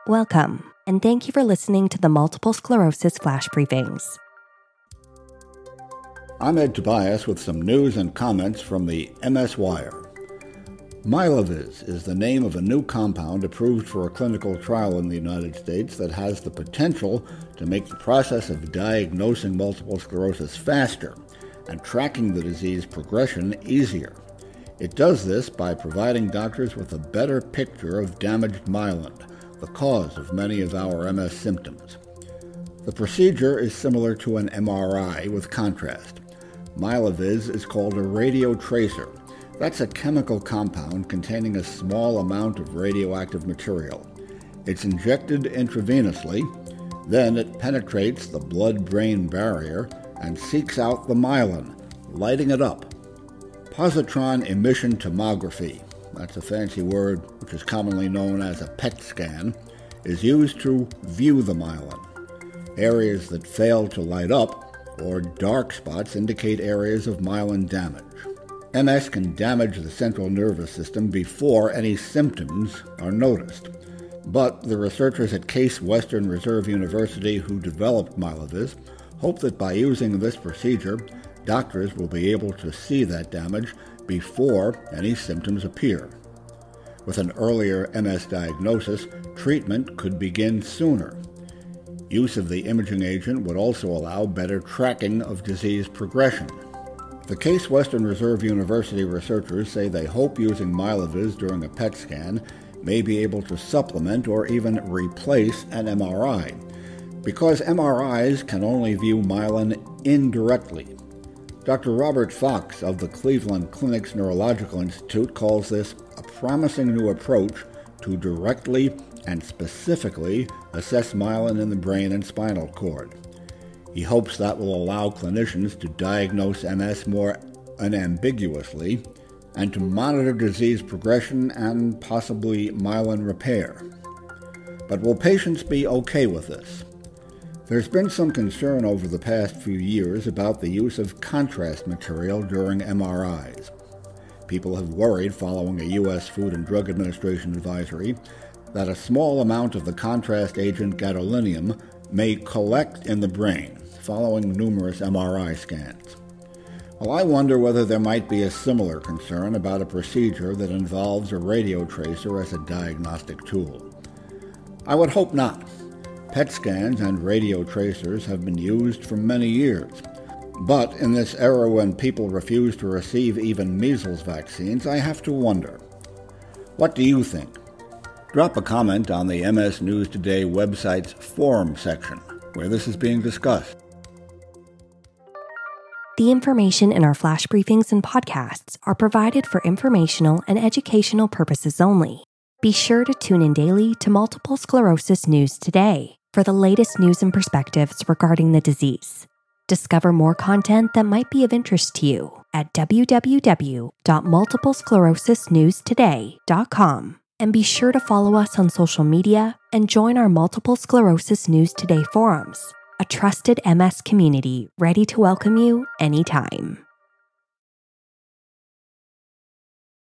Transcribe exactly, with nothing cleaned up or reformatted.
Welcome, and thank you for listening to the Multiple Sclerosis Flash Briefings. I'm Ed Tobias with some news and comments from the M S Wire. Mylaviz is the name of a new compound approved for a clinical trial in the United States that has the potential to make the process of diagnosing multiple sclerosis faster and tracking the disease progression easier. It does this by providing doctors with a better picture of damaged myelin, the cause of many of our M S symptoms. The procedure is similar to an M R I with contrast. Mylaviz is called a radiotracer. That's a chemical compound containing a small amount of radioactive material. It's injected intravenously, then it penetrates the blood-brain barrier and seeks out the myelin, lighting it up. Positron emission tomography, that's a fancy word which is commonly known as a P E T scan, is used to view the myelin. Areas that fail to light up, or dark spots, indicate areas of myelin damage. M S can damage the central nervous system before any symptoms are noticed. But the researchers at Case Western Reserve University who developed Mylaviz hope that by using this procedure, doctors will be able to see that damage before any symptoms appear. With an earlier M S diagnosis, treatment could begin sooner. Use of the imaging agent would also allow better tracking of disease progression. The Case Western Reserve University researchers say they hope using Mylaviz during a P E T scan may be able to supplement or even replace an M R I, because M R Is can only view myelin indirectly. Doctor Robert Fox of the Cleveland Clinic's Neurological Institute calls this a promising new approach to directly and specifically assess myelin in the brain and spinal cord. He hopes that will allow clinicians to diagnose M S more unambiguously and to monitor disease progression and possibly myelin repair. But will patients be okay with this? There's been some concern over the past few years about the use of contrast material during M R Is. People have worried, following a U S Food and Drug Administration advisory, that a small amount of the contrast agent gadolinium may collect in the brain, following numerous M R I scans. Well, I wonder whether there might be a similar concern about a procedure that involves a radiotracer as a diagnostic tool. I would hope not. P E T scans and radiotracers have been used for many years. But in this era when people refuse to receive even measles vaccines, I have to wonder. What do you think? Drop a comment on the M S News Today website's forum section, where this is being discussed. The information in our flash briefings and podcasts are provided for informational and educational purposes only. Be sure to tune in daily to Multiple Sclerosis News Today for the latest news and perspectives regarding the disease. Discover more content that might be of interest to you at w w w dot multiple sclerosis news today dot com. And be sure to follow us on social media and join our Multiple Sclerosis News Today forums, a trusted M S community ready to welcome you anytime.